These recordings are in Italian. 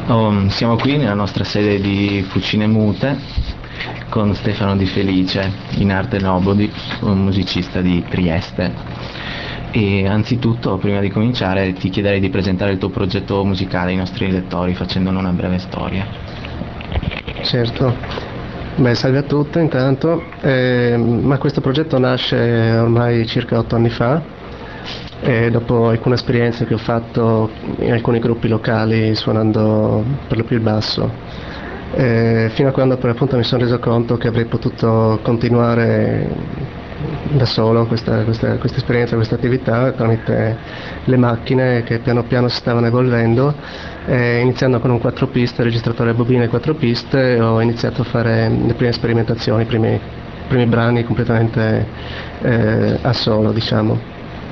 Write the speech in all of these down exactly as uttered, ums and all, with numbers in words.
Oh, siamo qui nella nostra sede di Fucine Mute con Stefano Di Felice, in arte nobody, un musicista di Trieste. E anzitutto, prima di cominciare, ti chiederei di presentare il tuo progetto musicale ai nostri lettori facendone una breve storia. Certo, beh, salve a tutti intanto, eh, ma questo progetto nasce ormai circa otto anni fa, e dopo alcune esperienze che ho fatto in alcuni gruppi locali suonando per lo più il basso, eh, fino a quando per appunto mi sono reso conto che avrei potuto continuare da solo questa, questa, questa esperienza, questa attività tramite le macchine che piano piano si stavano evolvendo. Eh, iniziando con un quattro piste, registratore a bobine quattro piste, ho iniziato a fare le prime sperimentazioni, i primi, primi brani completamente eh, a solo, diciamo.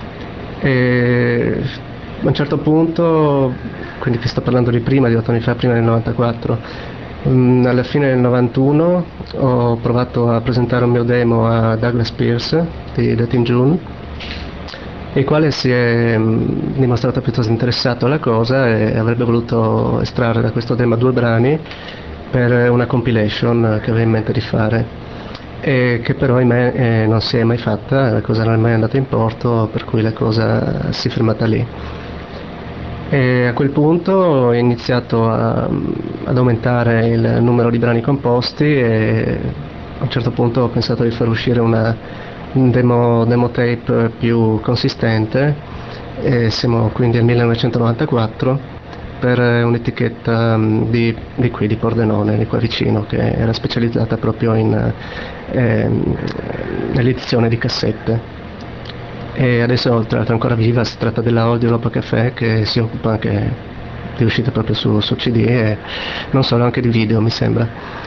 E a un certo punto, quindi ti sto parlando di prima, di otto anni fa, prima del novantaquattro, mh, alla fine del novantuno ho provato a presentare un mio demo a Douglas Pierce di Death in June, il quale si è mh, dimostrato piuttosto interessato alla cosa e avrebbe voluto estrarre da questo demo due brani per una compilation che aveva in mente di fare, e che però ahimè eh, non si è mai fatta, la cosa non è mai andata in porto, per cui la cosa si è fermata lì. E a quel punto ho iniziato a, ad aumentare il numero di brani composti e a un certo punto ho pensato di far uscire una demo, demo tape più consistente, e siamo quindi al millenovecentonovantaquattro, per un'etichetta di, di qui, di Pordenone, di qua vicino, che era specializzata proprio in, eh, nell'edizione di cassette. E adesso, tra l'altro, è ancora viva, si tratta della Old Europa Café, che si occupa anche di uscite proprio su, su C D e non solo, anche di video, mi sembra.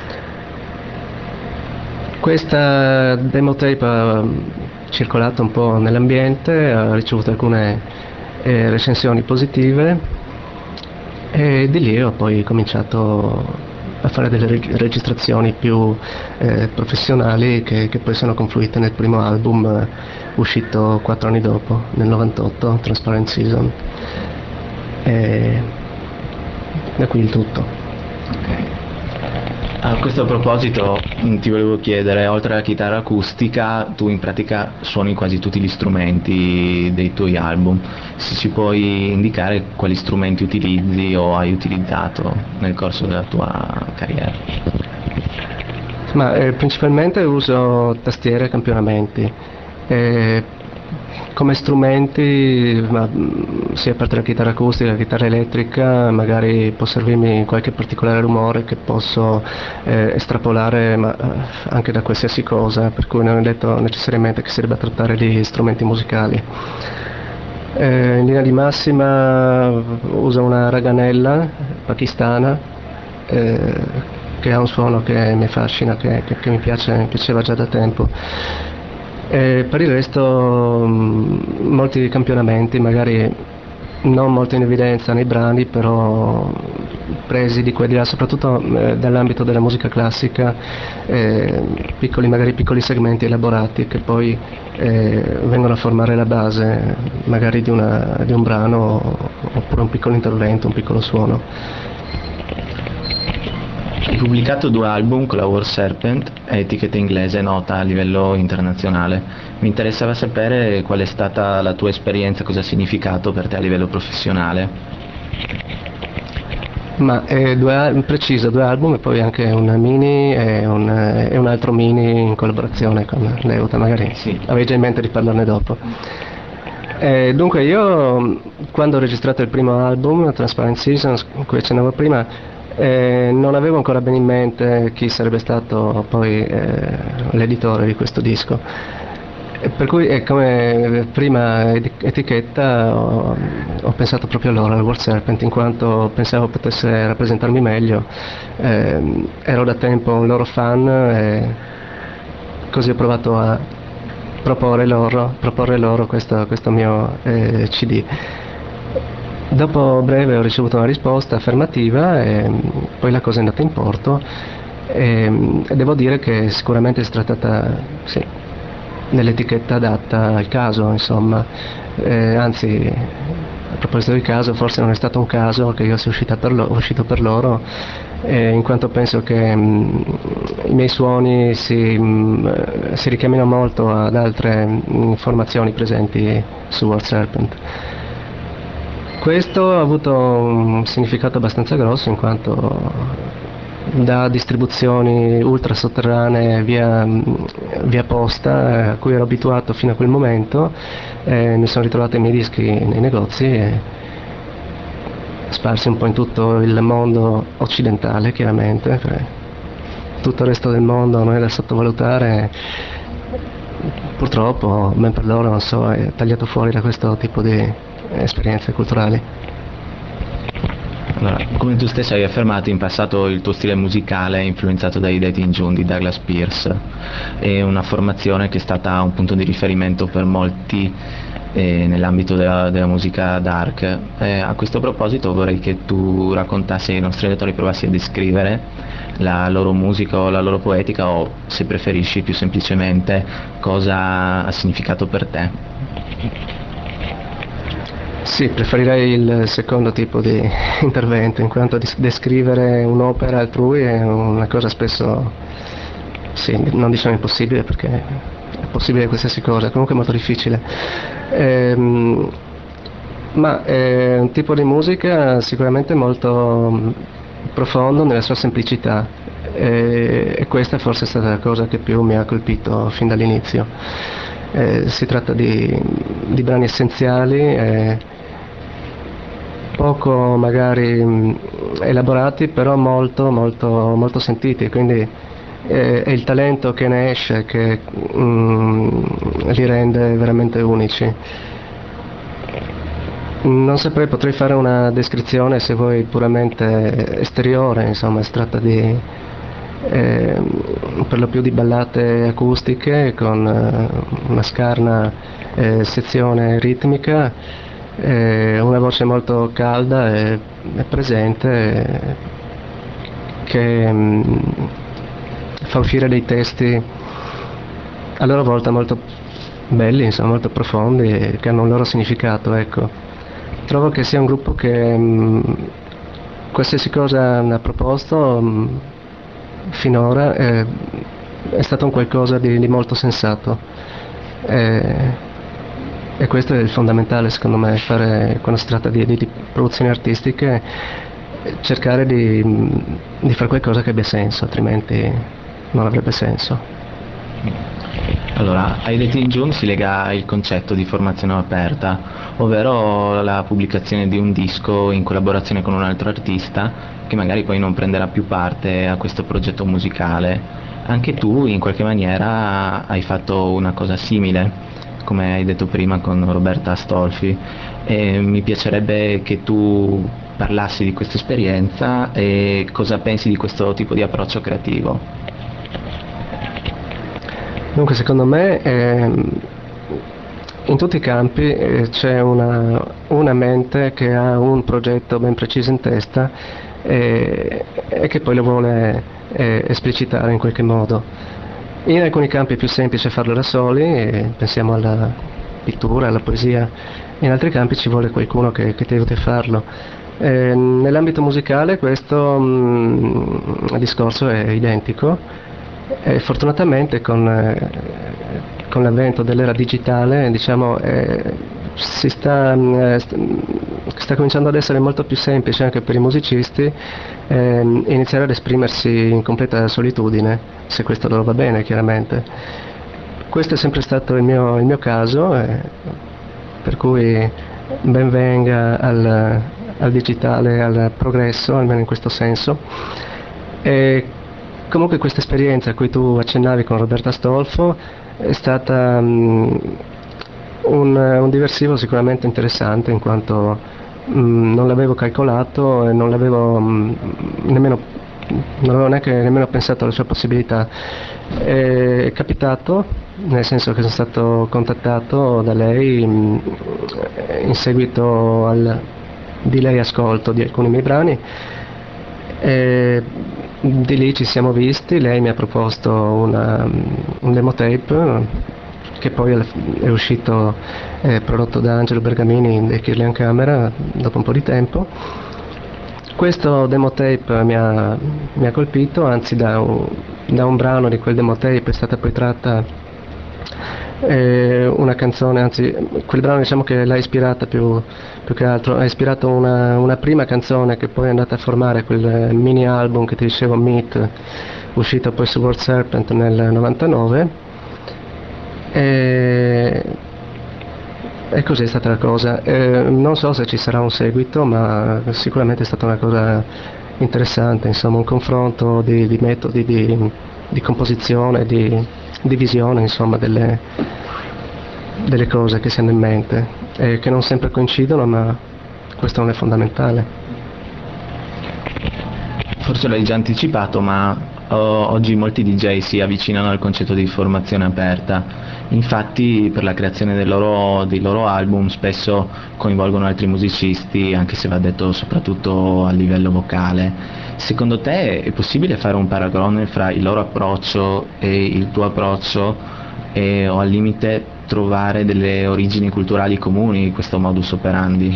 Questa demo tape ha circolato un po' nell'ambiente, ha ricevuto alcune eh, recensioni positive, e di lì ho poi cominciato a fare delle reg- registrazioni più eh, professionali che, che poi sono confluite nel primo album eh, uscito quattro anni dopo, nel novantotto, Transparent Season. E da qui il tutto. Okay. A questo proposito mh, ti volevo chiedere, oltre alla chitarra acustica, tu in pratica suoni quasi tutti gli strumenti dei tuoi album. Se ci puoi indicare quali strumenti utilizzi o hai utilizzato nel corso della tua carriera? Ma eh, principalmente uso tastiere e campionamenti. Eh, come strumenti, ma, mh, sia a parte la chitarra acustica, la chitarra elettrica, magari può servirmi qualche particolare rumore che posso eh, estrapolare, ma eh, anche da qualsiasi cosa, per cui non è detto necessariamente che si debba trattare di strumenti musicali. Eh, in linea di massima uso una raganella pakistana, eh, che ha un suono che mi affascina, che, che, che mi piace, mi piaceva già da tempo. E per il resto mh, molti campionamenti, magari non molto in evidenza nei brani, però presi di qua e di là, soprattutto eh, dall'ambito della musica classica, eh, piccoli, magari piccoli segmenti elaborati che poi eh, vengono a formare la base magari di, una, di un brano, oppure un piccolo intervento, un piccolo suono. Hai pubblicato due album con la War Serpent, etichetta inglese nota a livello internazionale. Mi interessava sapere qual è stata la tua esperienza, cosa ha significato per te a livello professionale. Ma eh, due, al- preciso, due album e poi anche un mini e un, eh, e un altro mini in collaborazione con Leuta, magari Sì. avevi già in mente di parlarne dopo. Eh, dunque io, quando ho registrato il primo album, Transparent Seasons, cui accennavo prima, eh, non avevo ancora bene in mente chi sarebbe stato poi eh, l'editore di questo disco. E per cui eh, come prima edi- etichetta ho, ho pensato proprio a loro, al World Serpent, in quanto pensavo potesse rappresentarmi meglio. Eh, ero da tempo un loro fan e così ho provato a proporre loro, proporre loro questo, questo mio eh, C D. Dopo breve ho ricevuto una risposta affermativa e poi la cosa è andata in porto, e, e devo dire che sicuramente si è trattata, sì, dell'etichetta adatta al caso, insomma, eh, anzi a proposito di caso, forse non è stato un caso che io sia uscita per lo- uscito per loro, eh, in quanto penso che mh, i miei suoni si, mh, si richiamino molto ad altre mh, formazioni presenti su World Serpent. Questo ha avuto un significato abbastanza grosso, in quanto da distribuzioni ultra sotterranee via, via posta, eh, a cui ero abituato fino a quel momento, eh, mi sono ritrovato i miei dischi nei negozi e sparsi un po' in tutto il mondo occidentale, chiaramente, perché tutto il resto del mondo non è da sottovalutare, purtroppo, ben per loro, non so, è tagliato fuori da questo tipo di esperienze culturali. Allora, come tu stesso hai affermato, in passato il tuo stile musicale è influenzato dai Dating June di Douglas Pierce, è una formazione che è stata un punto di riferimento per molti eh, nell'ambito della, della musica dark. Eh, a questo proposito vorrei che tu raccontassi ai nostri lettori, provassi a descrivere la loro musica o la loro poetica, o se preferisci più semplicemente cosa ha significato per te. Sì, preferirei il secondo tipo di intervento, in quanto descrivere un'opera altrui è una cosa spesso, sì, non diciamo impossibile, perché è possibile qualsiasi cosa, comunque è molto difficile. Ehm, ma è un tipo di musica sicuramente molto profondo nella sua semplicità, e, e questa forse è stata la cosa che più mi ha colpito fin dall'inizio. Eh, si tratta di, di brani essenziali, eh, poco magari mh, elaborati, però molto, molto, molto sentiti, quindi eh, è il talento che ne esce che mh, li rende veramente unici. Non saprei, potrei fare una descrizione, se vuoi, puramente esteriore, insomma, si tratta di Eh, per lo più di ballate acustiche con eh, una scarna eh, sezione ritmica, eh, una voce molto calda e, e presente, eh, che mh, fa uscire dei testi a loro volta molto belli, insomma, molto profondi, e che hanno un loro significato, ecco. Trovo che sia un gruppo che mh, qualsiasi cosa ha proposto mh, finora eh, è stato un qualcosa di, di molto sensato, eh, e questo è il fondamentale, secondo me, fare, quando si tratta di, di, di produzioni artistiche, cercare di, di fare qualcosa che abbia senso, altrimenti non avrebbe senso. Allora, ai Dating June si lega il concetto di formazione aperta, ovvero la pubblicazione di un disco in collaborazione con un altro artista che magari poi non prenderà più parte a questo progetto musicale. Anche tu in qualche maniera hai fatto una cosa simile, come hai detto prima con Roberta Astolfi, e mi piacerebbe che tu parlassi di questa esperienza e cosa pensi di questo tipo di approccio creativo. Dunque, secondo me ehm, in tutti i campi eh, c'è una, una mente che ha un progetto ben preciso in testa e, e che poi lo vuole eh, esplicitare in qualche modo. In alcuni campi è più semplice farlo da soli, e pensiamo alla pittura, alla poesia; in altri campi ci vuole qualcuno che, che ti aiuti a farlo. Eh, nell'ambito musicale questo mh, il discorso è identico. E fortunatamente con, eh, con l'avvento dell'era digitale, diciamo, eh, si sta, eh, sta cominciando ad essere molto più semplice anche per i musicisti eh, iniziare ad esprimersi in completa solitudine, se questo loro va bene, chiaramente. Questo è sempre stato il mio, il mio caso, eh, per cui ben venga al, al digitale, al progresso, almeno in questo senso. E comunque questa esperienza a cui tu accennavi con Roberta Astolfo è stata um, un, un diversivo sicuramente interessante, in quanto um, non l'avevo calcolato e non l'avevo um, nemmeno non avevo neanche nemmeno pensato alle sue possibilità. È capitato, nel senso che sono stato contattato da lei um, in seguito al di lei ascolto di alcuni miei brani, e di lì ci siamo visti. Lei mi ha proposto una, un demo tape che poi è uscito, è prodotto da Angelo Bergamini dei Kirlian Camera dopo un po' di tempo. Questo demo tape mi ha, mi ha colpito, anzi da un, da un brano di quel demo tape è stata poi tratta eh, una canzone, anzi quel brano diciamo che l'ha ispirata più, più che altro, ha ispirato una, una prima canzone che poi è andata a formare quel mini album che ti dicevo, Meat, uscito poi su World Serpent nel novantanove, e, e così è stata la cosa. Eh, non so se ci sarà un seguito, ma sicuramente è stata una cosa interessante, insomma un confronto di, di metodi di, di composizione, di, di visione, insomma delle, delle cose che si hanno in mente e che non sempre coincidono, ma questo non è fondamentale. Forse l'hai già anticipato, ma oggi molti D J si avvicinano al concetto di formazione aperta, infatti per la creazione del loro, dei loro album spesso coinvolgono altri musicisti, anche se va detto soprattutto a livello vocale. Secondo te è possibile fare un paragone fra il loro approccio e il tuo approccio, e, o al limite trovare delle origini culturali comuni in questo modus operandi?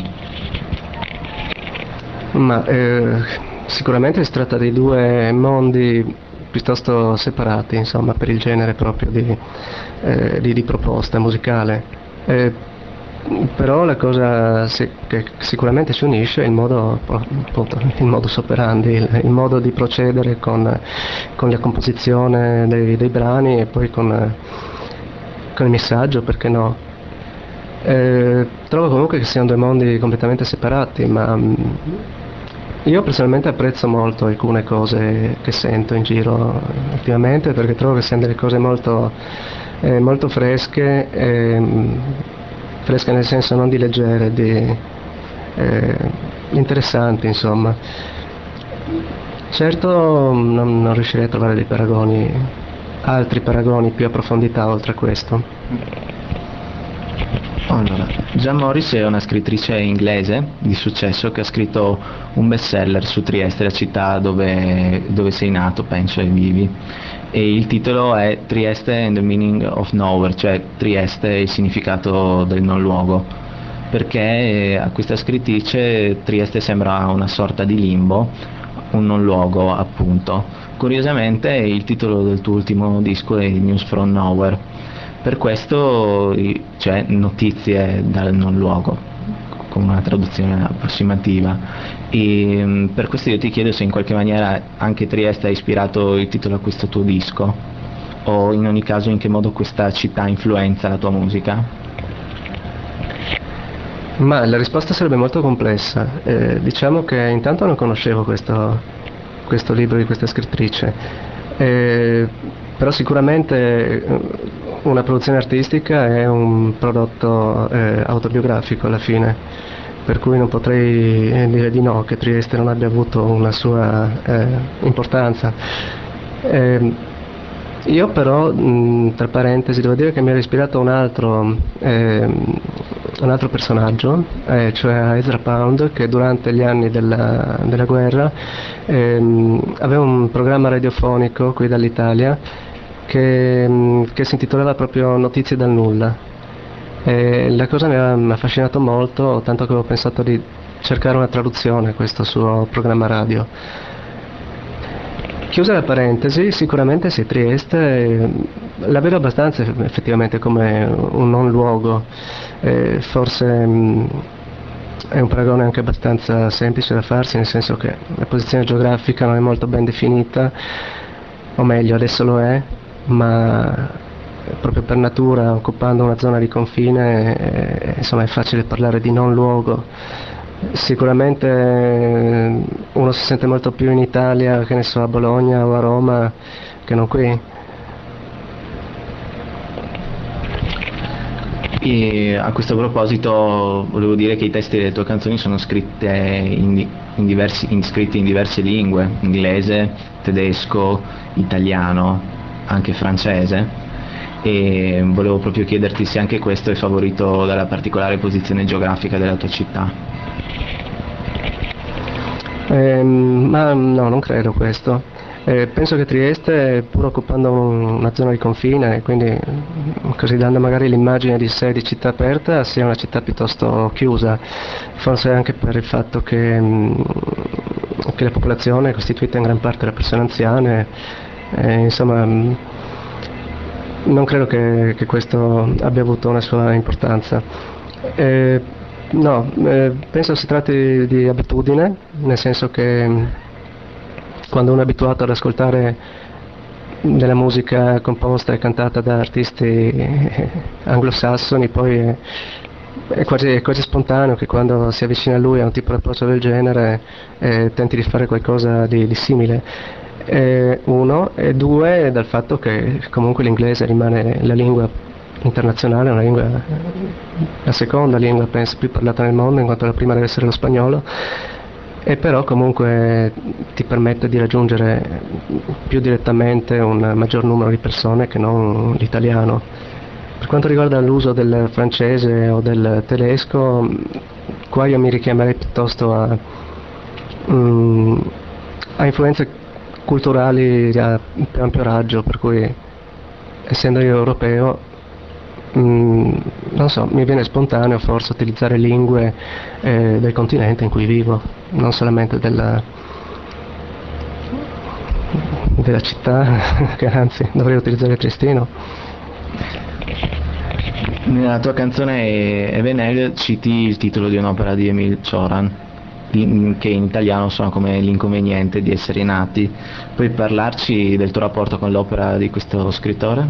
Ma eh, sicuramente si tratta di due mondi piuttosto separati, insomma, per il genere proprio di, eh, di, di proposta musicale. Eh, però la cosa si, che sicuramente ci unisce è il modo, appunto, il modus operandi, il, il modo di procedere con, con la composizione dei, dei brani e poi con, con il messaggio, perché no? Eh, trovo comunque che siano due mondi completamente separati, ma io personalmente apprezzo molto alcune cose che sento in giro ultimamente, perché trovo che siano delle cose molto, eh, molto fresche, eh, fresche nel senso non di leggere, di eh, interessanti, insomma. Certo non, non riuscirei a trovare dei paragoni, altri paragoni più a profondità oltre a questo. Allora, Jan Morris è una scrittrice inglese di successo che ha scritto un bestseller su Trieste, la città dove, dove sei nato, penso, e vivi. E il titolo è Trieste and the Meaning of Nowhere, cioè Trieste e il significato del non luogo. Perché a questa scrittrice Trieste sembra una sorta di limbo, un non luogo appunto. Curiosamente il titolo del tuo ultimo disco è News from Nowhere. Per questo c'è notizie dal non luogo, con una traduzione approssimativa, e per questo io ti chiedo se in qualche maniera anche Trieste ha ispirato il titolo a questo tuo disco, o in ogni caso in che modo questa città influenza la tua musica. Ma la risposta sarebbe molto complessa. Eh, diciamo che intanto non conoscevo questo, questo libro di questa scrittrice, eh, però sicuramente una produzione artistica è un prodotto eh, autobiografico alla fine, per cui non potrei dire di no che Trieste non abbia avuto una sua eh, importanza. Eh, io però, mh, tra parentesi, devo dire che mi era ispirato un altro, eh, un altro personaggio, eh, cioè Ezra Pound, che durante gli anni della, della guerra ehm, aveva un programma radiofonico qui dall'Italia che, che si intitolava proprio Notizie dal nulla. E la cosa mi ha affascinato molto, tanto che ho pensato di cercare una traduzione a questo suo programma radio. Chiusa la parentesi, sicuramente sì, Trieste la vedo abbastanza effettivamente come un non luogo, eh, forse mh, è un paragone anche abbastanza semplice da farsi, nel senso che la posizione geografica non è molto ben definita, o meglio adesso lo è, ma proprio per natura, occupando una zona di confine, eh, insomma è facile parlare di non luogo. Sicuramente eh, uno si sente molto più in Italia, che ne so, a Bologna o a Roma, che non qui. E a questo proposito volevo dire che i testi delle tue canzoni sono scritte in, in diversi, in, scritti in diverse lingue, inglese, tedesco, italiano, anche francese, e volevo proprio chiederti se anche questo è favorito dalla particolare posizione geografica della tua città. Eh, Ehm, ma no, non credo questo. Eh, penso che Trieste, pur occupando un- una zona di confine, quindi mm, così dando magari l'immagine di sé di città aperta, sia una città piuttosto chiusa, forse anche per il fatto che, mm, che la popolazione è costituita in gran parte da persone anziane, eh, insomma, mm, non credo che, che questo abbia avuto una sua importanza. Eh, no, eh, penso si tratti di abitudine, nel senso che mm, quando uno è abituato ad ascoltare della musica composta e cantata da artisti eh, anglosassoni, poi è, è quasi, è quasi spontaneo che quando si avvicina a lui a un tipo di approccio del genere eh, tenti di fare qualcosa di, di simile. Eh, uno, e due, dal fatto che comunque l'inglese rimane la lingua internazionale, una lingua, la seconda lingua penso più parlata nel mondo, in quanto la prima deve essere lo spagnolo, e però comunque ti permette di raggiungere più direttamente un maggior numero di persone che non l'italiano. Per quanto riguarda l'uso del francese o del tedesco, qua io mi richiamerei piuttosto a, mm, a influenze culturali a più ampio raggio, per cui essendo io europeo, mm, non so, mi viene spontaneo forse utilizzare lingue eh, del continente in cui vivo, non solamente della, della città, che anzi dovrei utilizzare il triestino. Nella tua canzone Evenel citi il titolo di un'opera di Émile Cioran, in- che in italiano suona come L'inconveniente di essere nati. Puoi parlarci del tuo rapporto con l'opera di questo scrittore?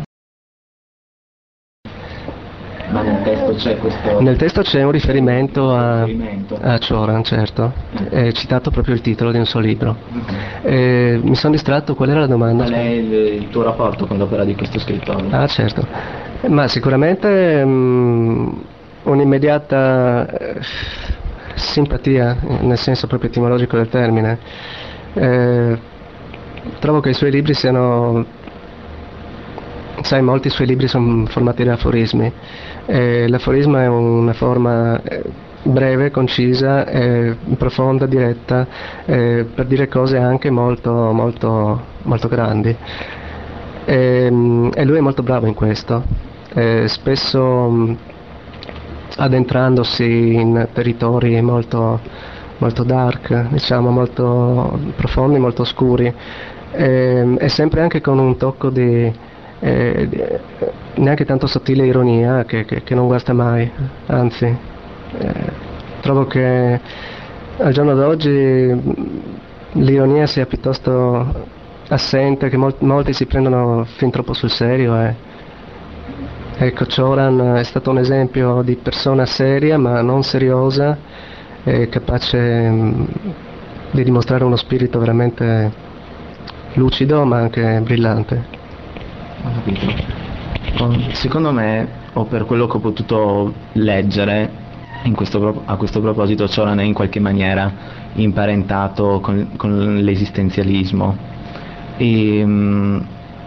Ma nel testo c'è questo Nel testo c'è un riferimento a, riferimento. a Cioran, certo, è citato proprio il titolo di un suo libro. Mhm. Eh, mi sono distratto, qual era la domanda? Qual è il, il tuo rapporto con l'opera di questo scrittore? Ah, certo, ma sicuramente mm, un'immediata eh, simpatia, nel senso proprio etimologico del termine. Eh, trovo che i suoi libri siano, sai, molti suoi libri sono formati da aforismi. Eh, l'aforisma è una forma eh, breve, concisa, eh, profonda, diretta, eh, per dire cose anche molto, molto, molto grandi. E, mm, e lui è molto bravo in questo. Eh, spesso mm, addentrandosi in territori molto, molto dark, diciamo, molto profondi, molto oscuri, e, e sempre anche con un tocco di, eh, di- neanche tanto sottile ironia che, che- che non guasta mai, anzi, eh, trovo che al giorno d'oggi mh, l'ironia sia piuttosto assente, che mol- molti si prendono fin troppo sul serio. E, ecco, Cioran è stato un esempio di persona seria ma non seriosa, e capace mh, di dimostrare uno spirito veramente lucido ma anche brillante. Ho capito. Oh, Secondo me, o per quello che ho potuto leggere, in questo pro- a questo proposito, Cioran è in qualche maniera imparentato con, con l'esistenzialismo. E, mm,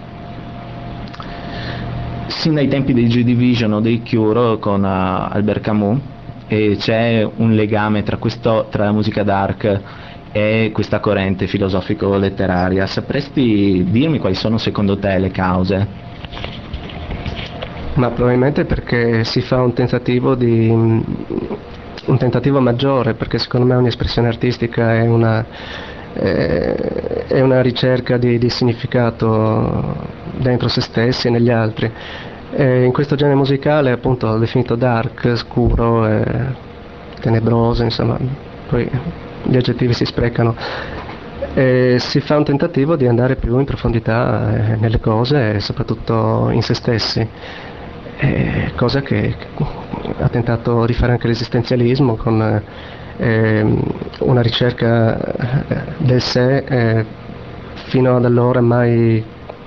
sin dai tempi dei Joy Division o dei Cure con uh, Albert Camus, e c'è un legame tra, questo, tra la musica dark e questa corrente filosofico-letteraria. Sapresti dirmi quali sono secondo te le cause? Ma probabilmente perché si fa un tentativo di un tentativo maggiore, perché secondo me ogni espressione artistica è una, eh, è una ricerca di, di significato dentro se stessi e negli altri. E in questo genere musicale, appunto, definito dark, scuro, e tenebroso, insomma, poi gli aggettivi si sprecano. E si fa un tentativo di andare più in profondità eh, nelle cose e soprattutto in se stessi. Eh, cosa che ha tentato di fare anche l'esistenzialismo con eh, una ricerca eh, del sé eh, fino ad allora mai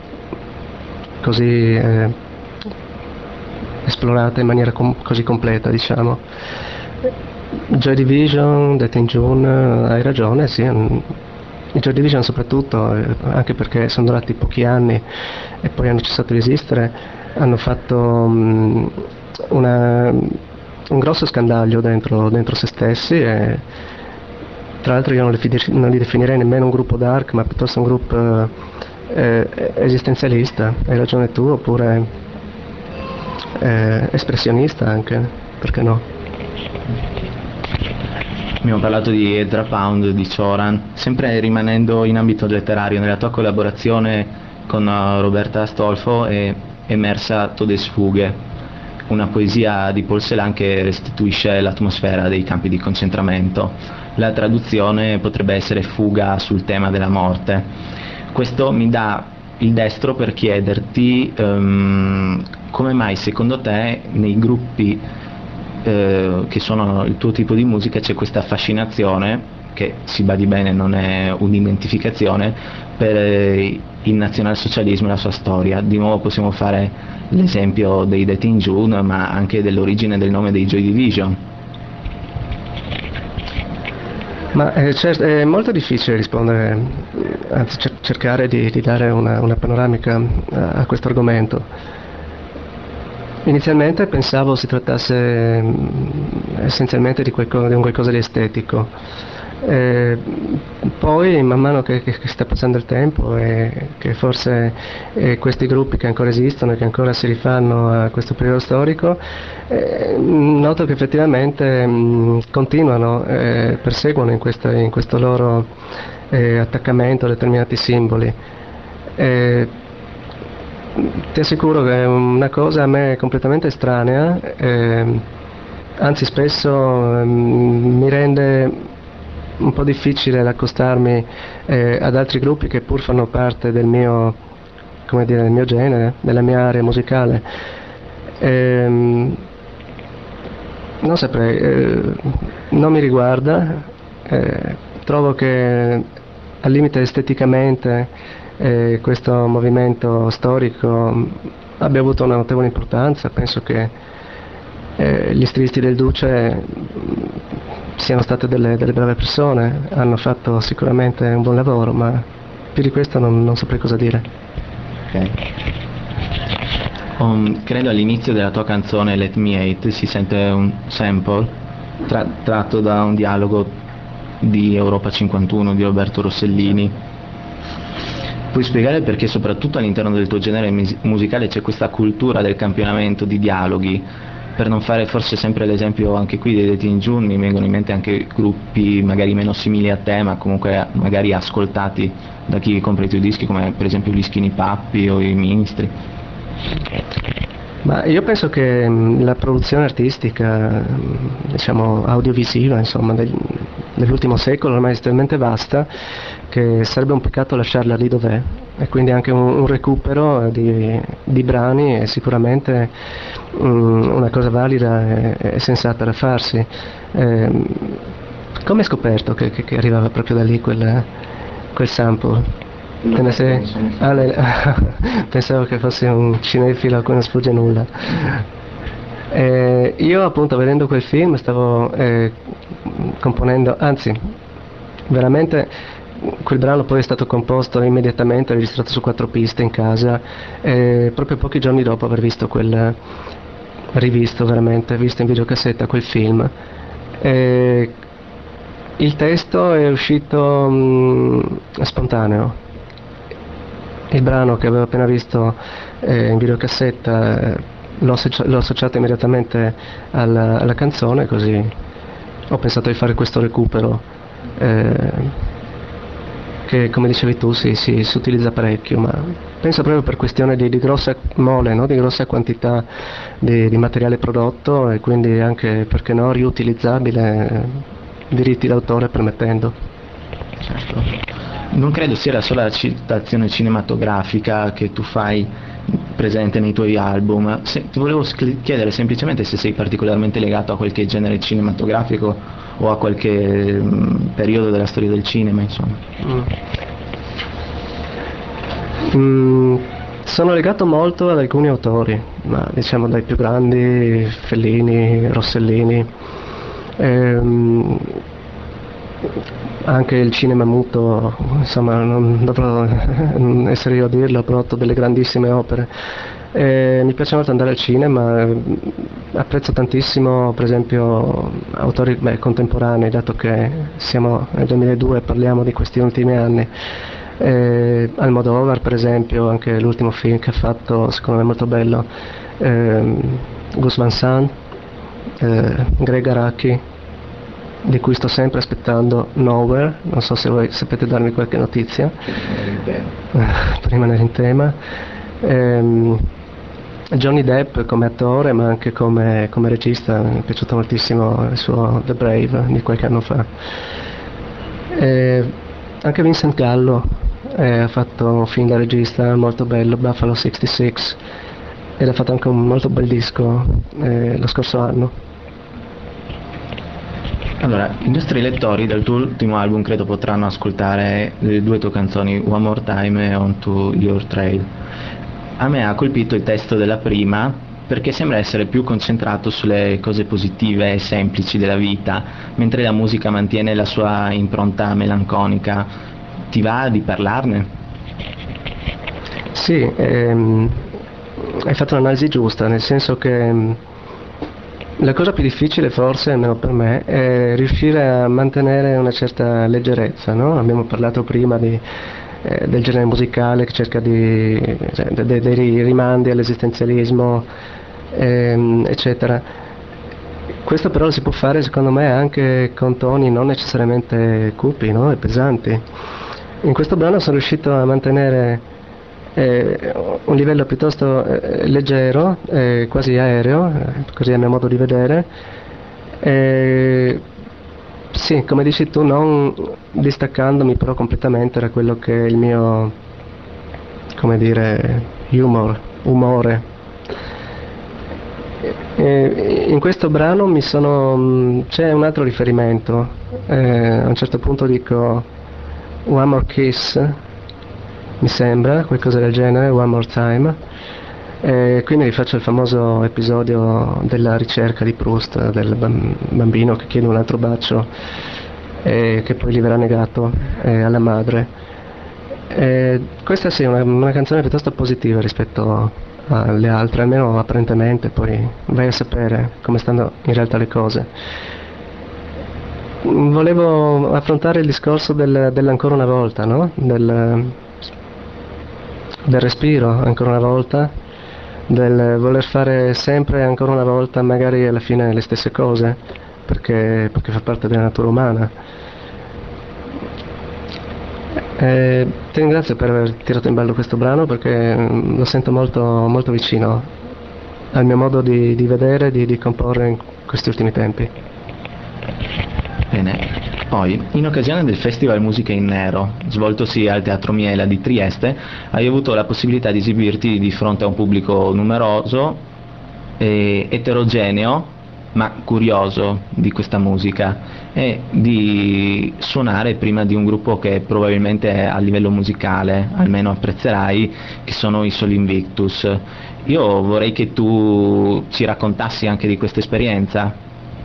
così eh, esplorata in maniera com- così completa, diciamo. Joy Division, Death in June, hai ragione, sì, mm, i Joy Division soprattutto, eh, anche perché sono durati pochi anni e poi hanno cessato di esistere, hanno fatto mm, una- un grosso scandaglio dentro, dentro se stessi, e, tra l'altro io non li, fide- non li definirei nemmeno un gruppo dark, ma piuttosto un gruppo eh, esistenzialista, hai ragione tu, oppure eh, espressionista anche, perché no? Abbiamo parlato di Ezra Pound, di Cioran, sempre rimanendo in ambito letterario, nella tua collaborazione con uh, Roberta Astolfo è emersa Todesfuge, una poesia di Paul Celan che restituisce l'atmosfera dei campi di concentramento. La traduzione potrebbe essere Fuga sul tema della morte. Questo mi dà il destro per chiederti um, come mai secondo te nei gruppi eh, che sono il tuo tipo di musica c'è questa fascinazione, che si badi bene non è un'identificazione, per eh, il nazionalsocialismo e la sua storia. Di nuovo possiamo fare l'esempio dei Death in June, ma anche dell'origine del nome dei Joy Division. Ma eh, certo, è molto difficile rispondere, anzi cer- cercare di, di dare una, una panoramica a, a questo argomento. Inizialmente pensavo si trattasse mh, essenzialmente di, qualcosa, di un qualcosa di estetico. Eh, poi man mano che, che, che sta passando il tempo e che forse eh, questi gruppi che ancora esistono e che ancora si rifanno a questo periodo storico, eh, noto che effettivamente mh, continuano, eh, perseguono in, questa, in questo loro eh, attaccamento a determinati simboli. Eh, ti assicuro che è una cosa a me completamente estranea, eh, anzi spesso eh, mi rende un po' difficile accostarmi eh, ad altri gruppi che pur fanno parte del mio, come dire, del mio genere, della mia area musicale. Ehm, non saprei, eh, non mi riguarda, eh, trovo che al limite esteticamente eh, questo movimento storico abbia avuto una notevole importanza. Penso che eh, gli stilisti del Duce siano state delle, delle brave persone, hanno fatto sicuramente un buon lavoro, ma più di questo non, non saprei cosa dire. Okay. Um, credo all'inizio della tua canzone Let Me Hate si sente un sample tra- tratto da un dialogo di Europa cinquantuno di Roberto Rossellini. Puoi spiegare perché soprattutto all'interno del tuo genere mus- musicale c'è questa cultura del campionamento di dialoghi? Per non fare forse sempre l'esempio anche qui dei Death in June, mi vengono in mente anche gruppi magari meno simili a te, ma comunque magari ascoltati da chi compra i tuoi dischi, come per esempio gli Skinny Puppy o i Ministri. Ma io penso che mh, la produzione artistica, mh, diciamo audiovisiva, insomma, del- dell'ultimo secolo ormai è estremamente vasta, che sarebbe un peccato lasciarla lì dov'è, e quindi anche un, un recupero di, di brani è sicuramente mh, una cosa valida e, e sensata da farsi. Ehm, come hai scoperto che, che- che arrivava proprio da lì quel, quel sample? Te ne sei? Ah, lei- pensavo che fossi un cinefilo a cui non sfugge nulla. Eh, io appunto vedendo quel film stavo eh, componendo, anzi veramente quel brano poi è stato composto immediatamente, registrato su quattro piste in casa, eh, proprio pochi giorni dopo aver visto quel, rivisto veramente, visto in videocassetta quel film. Eh, il testo è uscito mh, spontaneo. Il brano che avevo appena visto eh, in videocassetta eh, l'ho, associ- l'ho associato immediatamente alla, alla canzone, così ho pensato di fare questo recupero eh, che, come dicevi tu, si, si, si utilizza parecchio, ma penso proprio per questione di, di grossa mole, no? Di grossa quantità di, di materiale prodotto, e quindi anche, perché no, riutilizzabile, eh, diritti d'autore permettendo. Certo. Non credo sia la sola citazione cinematografica che tu fai presente nei tuoi album. Se, ti volevo scl- chiedere semplicemente se sei particolarmente legato a qualche genere cinematografico o a qualche mh, periodo della storia del cinema, insomma. Mm. Mm, sono legato molto ad alcuni autori, ma diciamo dai più grandi, Fellini, Rossellini. Ehm, anche il cinema muto, insomma, non dovrò essere io a dirlo, ha prodotto delle grandissime opere. E mi piace molto andare al cinema, apprezzo tantissimo per esempio autori beh, contemporanei, dato che siamo nel duemiladue e parliamo di questi ultimi anni. Eh, Almodovar per esempio, anche l'ultimo film che ha fatto secondo me è molto bello, eh, Gus Van Sant, eh, Greg Araki, di cui sto sempre aspettando Nowhere, non so se voi sapete darmi qualche notizia per rimanere in tema. ehm, Johnny Depp come attore ma anche come, come regista, mi è piaciuto moltissimo il suo The Brave di qualche anno fa. E anche Vincent Gallo eh, ha fatto un film da regista molto bello, Buffalo sessantasei, ed ha fatto anche un molto bel disco eh, lo scorso anno. Allora, i nostri lettori del tuo ultimo album credo potranno ascoltare le due tue canzoni, One More Time e On to Your Trail. A me ha colpito il testo della prima perché sembra essere più concentrato sulle cose positive e semplici della vita, mentre la musica mantiene la sua impronta melanconica. Ti va di parlarne? Sì, ehm, hai fatto un'analisi giusta, nel senso che ehm, la cosa più difficile forse, almeno per me, è riuscire a mantenere una certa leggerezza, no? Abbiamo parlato prima di, eh, del genere musicale che cerca di, cioè, de- de- dei rimandi all'esistenzialismo, ehm, eccetera. Questo però lo si può fare secondo me anche con toni non necessariamente cupi, no? E pesanti. In questo brano sono riuscito a mantenere eh, un livello piuttosto eh, leggero, eh, quasi aereo, eh, così è il mio modo di vedere. Eh, sì, come dici tu, non distaccandomi però completamente da quello che è il mio, come dire, humor, umore. E in questo brano mi sono, c'è un altro riferimento, eh, a un certo punto dico One More Kiss, mi sembra, qualcosa del genere, One More Time, e quindi rifaccio il famoso episodio della ricerca di Proust, del bambino che chiede un altro bacio e che poi gli verrà negato eh, alla madre. E questa sì è una, una canzone piuttosto positiva rispetto alle altre, almeno apparentemente, poi vai a sapere come stanno in realtà le cose. Volevo affrontare il discorso del, dell'ancora una volta, no? Del, del respiro ancora una volta, del voler fare sempre ancora una volta magari alla fine le stesse cose, perché, perché fa parte della natura umana. Eh, ti ringrazio per aver tirato in ballo questo brano perché mm, lo sento molto, molto vicino al mio modo di, di vedere, di, di comporre in questi ultimi tempi. Bene. Poi, in occasione del Festival Musica in Nero, svoltosi al Teatro Miela di Trieste, hai avuto la possibilità di esibirti di fronte a un pubblico numeroso, e eterogeneo, ma curioso di questa musica, e di suonare prima di un gruppo che probabilmente a livello musicale almeno apprezzerai, che sono i Sol Invictus. Io vorrei che tu ci raccontassi anche di questa esperienza.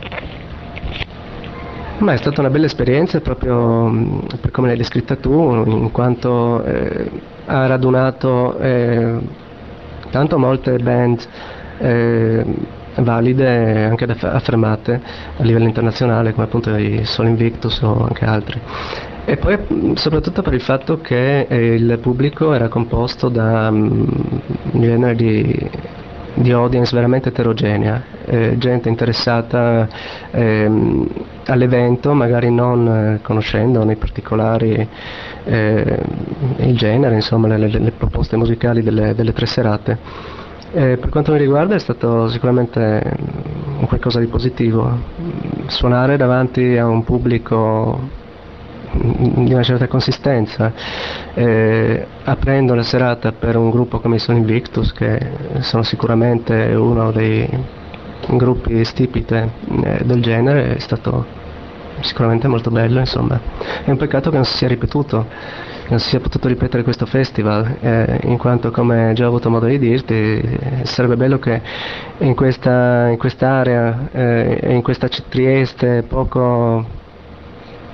Ma è stata una bella esperienza proprio mh, per come l'hai descritta tu, in quanto eh, ha radunato eh, tanto molte band eh, valide, anche affermate a livello internazionale, come appunto i Sol Invictus o anche altri. E poi mh, soprattutto per il fatto che eh, il pubblico era composto da mh, un genere di di audience veramente eterogenea, eh, gente interessata ehm, all'evento, magari non eh, conoscendo nei particolari eh, il genere, insomma le, le, le proposte musicali delle, delle tre serate. Eh, per quanto mi riguarda è stato sicuramente un qualcosa di positivo, suonare davanti a un pubblico di una certa consistenza, eh, aprendo la serata per un gruppo come i Sol Invictus, che sono sicuramente uno dei gruppi stipite eh, del genere, è stato sicuramente molto bello, insomma. È un peccato che non si sia ripetuto, che non si sia potuto ripetere questo festival, eh, in quanto, come già ho avuto modo di dirti, eh, sarebbe bello che in questa in quest'area eh, e in questa Trieste poco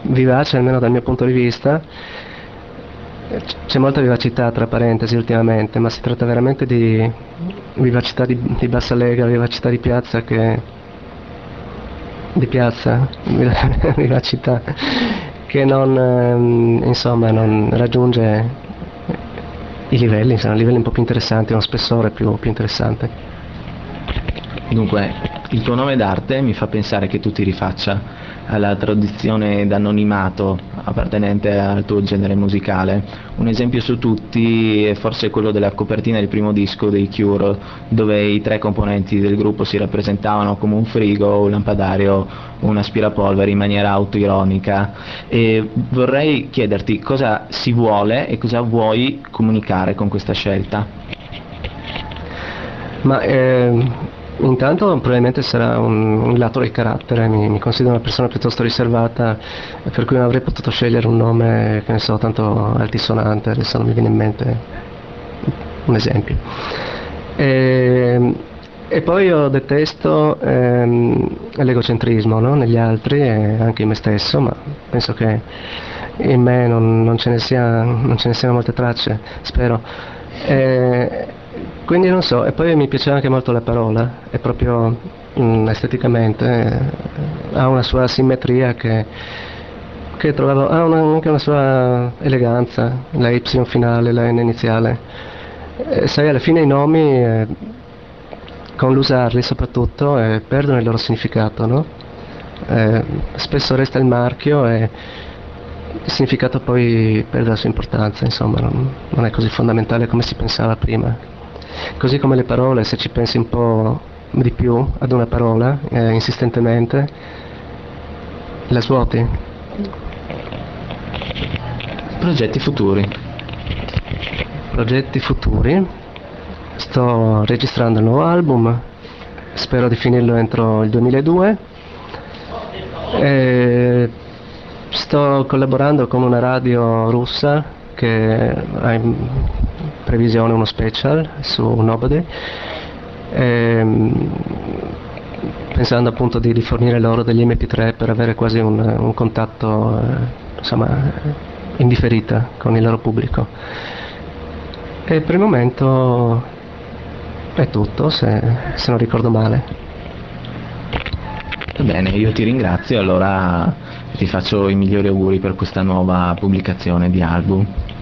vivace, almeno dal mio punto di vista. C'è molta vivacità, tra parentesi, ultimamente, ma si tratta veramente di vivacità di, di bassa lega, vivacità di piazza che di piazza, vivacità che non, ehm, insomma, non raggiunge i livelli, insomma, livelli un po' più interessanti, uno spessore più, più interessante. Dunque, il tuo nome d'arte mi fa pensare che tu ti rifaccia alla tradizione d'anonimato appartenente al tuo genere musicale. Un esempio su tutti è forse quello della copertina del primo disco dei Cure, dove i tre componenti del gruppo si rappresentavano come un frigo, un lampadario, un aspirapolvere in maniera autoironica. E vorrei chiederti cosa si vuole e cosa vuoi comunicare con questa scelta. Ma ehm, intanto probabilmente sarà un, un lato del carattere, mi, mi considero una persona piuttosto riservata, per cui non avrei potuto scegliere un nome, che ne so, tanto altisonante, adesso non mi viene in mente un esempio. E, e poi io detesto ehm, l'egocentrismo, no? Negli altri e anche in me stesso, ma penso che in me non, non ce ne sia, non ce ne siano molte tracce, spero. E, quindi non so, e poi mi piaceva anche molto la parola, è proprio mh, esteticamente, eh, ha una sua simmetria che, che trovavo, ha una, anche una sua eleganza, la Y finale, la N iniziale. E sai, alla fine i nomi, eh, con l'usarli soprattutto, eh, perdono il loro significato, no? Eh, spesso resta il marchio e il significato poi perde la sua importanza, insomma, non, non è così fondamentale come si pensava prima. Così come le parole, se ci pensi un po' di più ad una parola, eh, insistentemente, la svuoti. Progetti futuri. Progetti futuri. Sto registrando il nuovo album, spero di finirlo entro il duemiladue. E sto collaborando con una radio russa che ha in previsione uno special su Nobody, e, pensando appunto di rifornire loro degli M P tre per avere quasi un, un contatto, eh, insomma, in differita con il loro pubblico. E per il momento è tutto, se, se non ricordo male. Va bene, io ti ringrazio, allora ti faccio i migliori auguri per questa nuova pubblicazione di album.